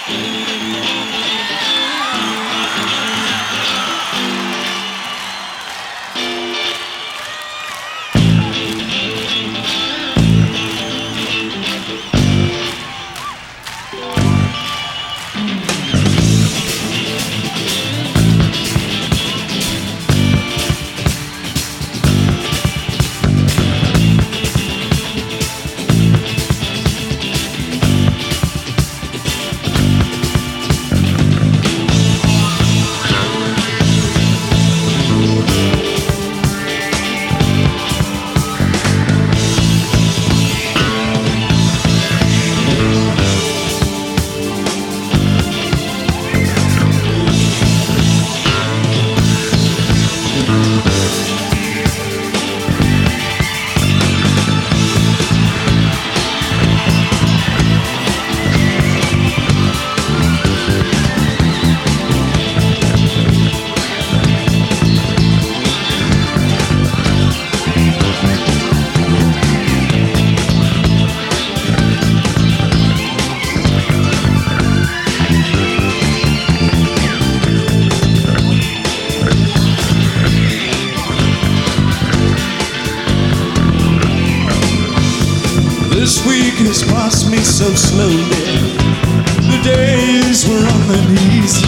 This week has passed me so slowly. The days were on my knees.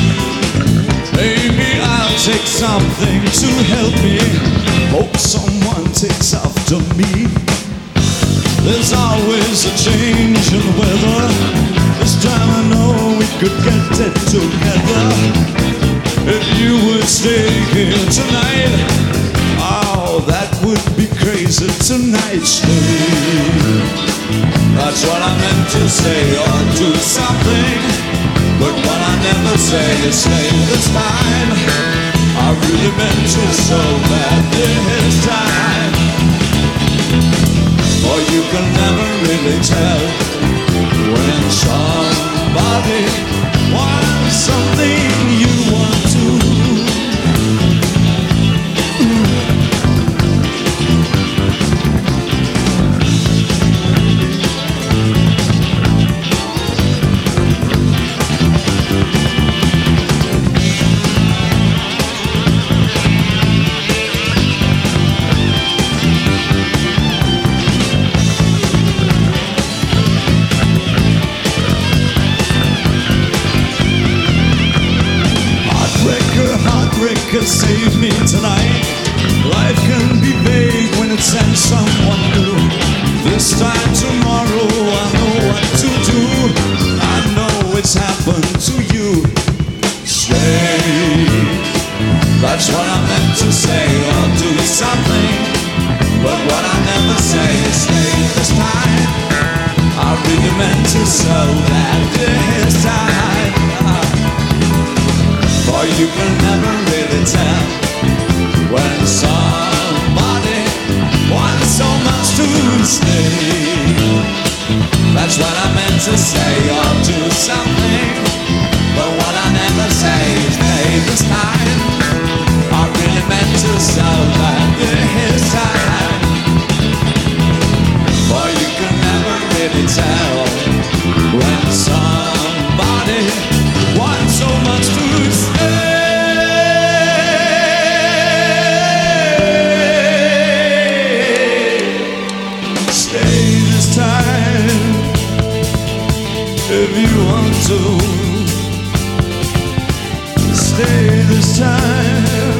Maybe I'll take something to help me. Hope someone takes after me. There's always a change in the weather. This time I know we could get it together. If you would stay here tonight, oh, that would be crazy tonight. Stay. That's what I meant to say, or do something. But what I never say is stay this time. I really meant to so bad this time. For you can never really tell when somebody wants something you want to. Save me tonight. Life can be vague when it sends someone new. This time tomorrow I know what to do. I know it's happened to you. Stay. That's what I meant to say, or do something. But what I never say is stay this time. I really meant to so that this time. For you can never really tell when somebody wants so much to stay. That's what I meant to say, or do something. But what I never say is stay this time. I really meant to so that this time. For you can never really tell when somebody wants so much to stay. Stay this time if you want to. Stay this time.